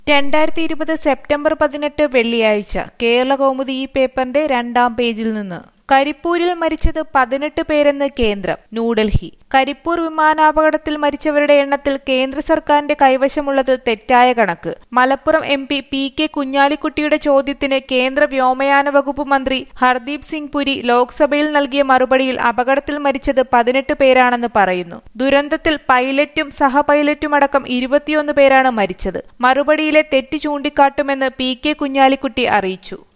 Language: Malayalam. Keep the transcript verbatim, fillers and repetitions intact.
രണ്ടായിരത്തി ഇരുപത് സെപ്റ്റംബർ പതിനെട്ട് വെള്ളിയാഴ്ച കേരളകൗമുദി ഈ പേപ്പറിന്റെ രണ്ടാം പേജിൽ നിന്ന് കരിപ്പൂരിൽ മരിച്ചത് പതിനെട്ട് പേരെന്ന് കേന്ദ്രം. ന്യൂഡൽഹി. കരിപ്പൂർ വിമാനാപകടത്തിൽ മരിച്ചവരുടെ എണ്ണത്തിൽ കേന്ദ്ര സർക്കാരിന്റെ കൈവശമുള്ളത് തെറ്റായ കണക്ക്. Malappuram M P P K കുഞ്ഞാലിക്കുട്ടിയുടെ ചോദ്യത്തിന് കേന്ദ്ര വ്യോമയാന വകുപ്പ് മന്ത്രി ഹർദീപ് സിംഗ് പുരി ലോക്സഭയിൽ നൽകിയ മറുപടിയിൽ അപകടത്തിൽ മരിച്ചത് പതിനെട്ട് പേരാണെന്ന് പറയുന്നു. ദുരന്തത്തിൽ പൈലറ്റും സഹ പൈലറ്റുമടക്കം ഇരുപത്തിയൊന്ന് പേരാണ് മരിച്ചത്. മറുപടിയിലെ തെറ്റ് ചൂണ്ടിക്കാട്ടുമെന്ന് പി കെ കുഞ്ഞാലിക്കുട്ടി അറിയിച്ചു.